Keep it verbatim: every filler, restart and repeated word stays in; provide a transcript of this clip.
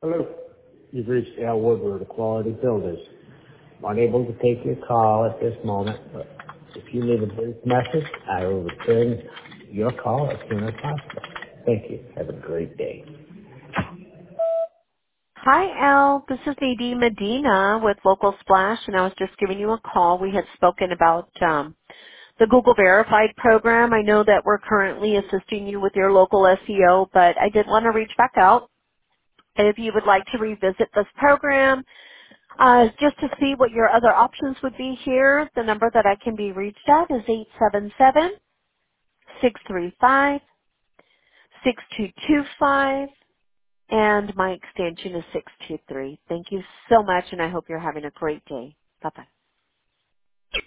Hello. You've reached Al Woodward, Quality Builders. I'm unable to take your call at this moment, but if you leave a brief message, I will return your call as soon as possible. Thank you. Have a great day. Hi, Al. This is Nadine Medina with Local Splash, and I was just giving you a call. We had spoken about um, the Google Verified program. I know that we're currently assisting you with your local S E O, but I did want to reach back out. If you would like to revisit this program, uh, just to see what your other options would be here, the number that I can be reached at is eight seven seven, six three five, six two two five. And my extension is six two three. Thank you so much, and I hope you're having a great day. Bye-bye.